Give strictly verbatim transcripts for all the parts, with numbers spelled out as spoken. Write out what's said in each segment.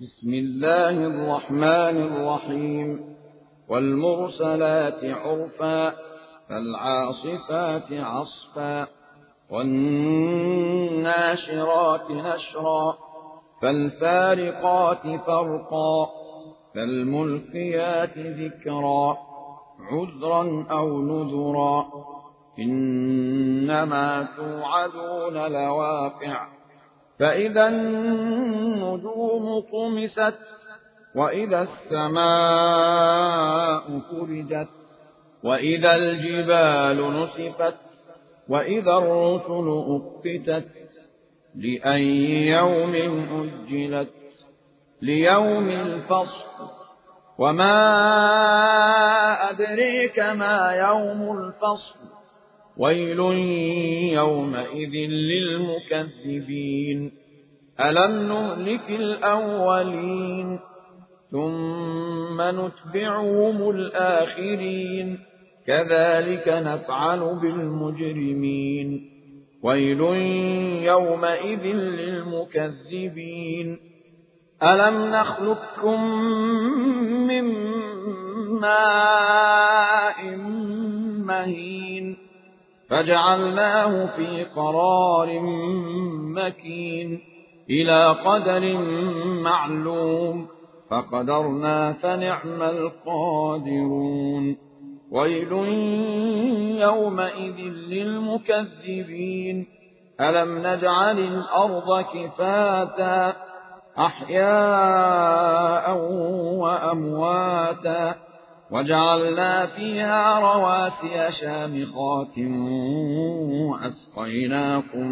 بسم الله الرحمن الرحيم والمرسلات عرفا فالعاصفات عصفا والناشرات نشرا فالفارقات فرقا فالملقيات ذكرا عذرا أو نذرا إنما توعدون لواقع فإذا النجوم طمست وإذا السماء فرجت وإذا الجبال نسفت وإذا الرسل أقتت لأي يوم أجلت ليوم الفصل وما أدريك ما يوم الفصل ويل يومئذ للمكذبين ألم نهلك الأولين ثم نتبعهم الآخرين كذلك نفعل بالمجرمين ويل يومئذ للمكذبين ألم نخلقكم من ماء مهين فجعلناه في قرار مكين إلى قدر معلوم فقدرنا فنعم القادرون ويل يومئذ للمكذبين ألم نجعل الأرض كفاتا أحياء وأمواتا وجعلنا فيها رواسي شامخات وأسقيناكم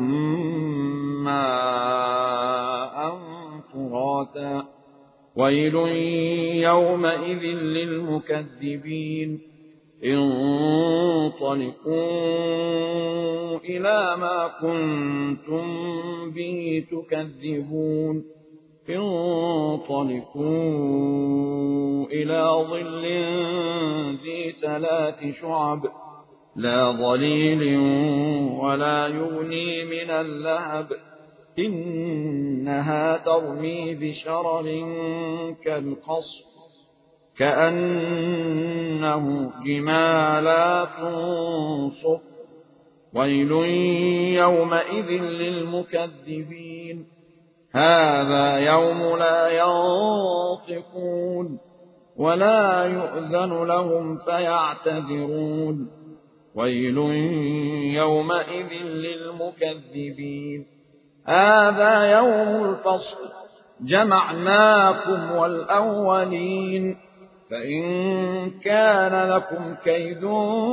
ماء فراتا ويل يومئذ للمكذبين انطلقوا إلى ما كنتم به تكذبون انطلقوا إلى ظل ذي ثلاث شعب لا ظليل ولا يغني من اللهب إنها ترمي بشرر كالقصر كأنه جمالات صفر ويل يومئذ للمكذبين هذا يوم لا ينطقون ولا يؤذن لهم فيعتذرون ويل يومئذ للمكذبين هذا يوم الفصل جمعناكم والأولين فإن كان لكم كيد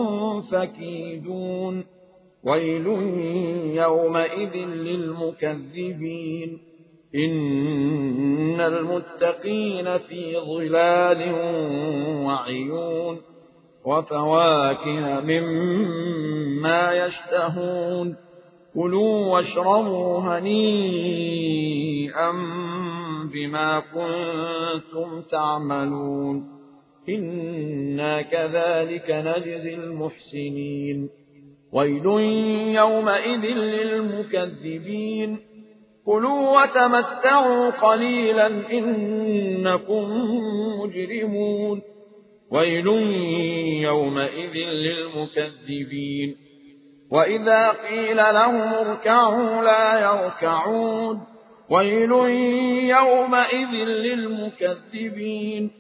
فكيدون ويل يومئذ للمكذبين إن المتقين في ظلال وعيون وفواكه مما يشتهون كلوا واشربوا هنيئا بما كنتم تعملون إنا كذلك نجزي المحسنين ويل يومئذ للمكذبين كلوا وتمتعوا قليلا إنكم مجرمون ويل يومئذ للمكذبين وإذا قيل لهم اركعوا لا يركعون ويل يومئذ للمكذبين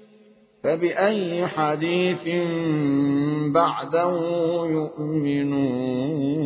فبأي حديث بعده يؤمنون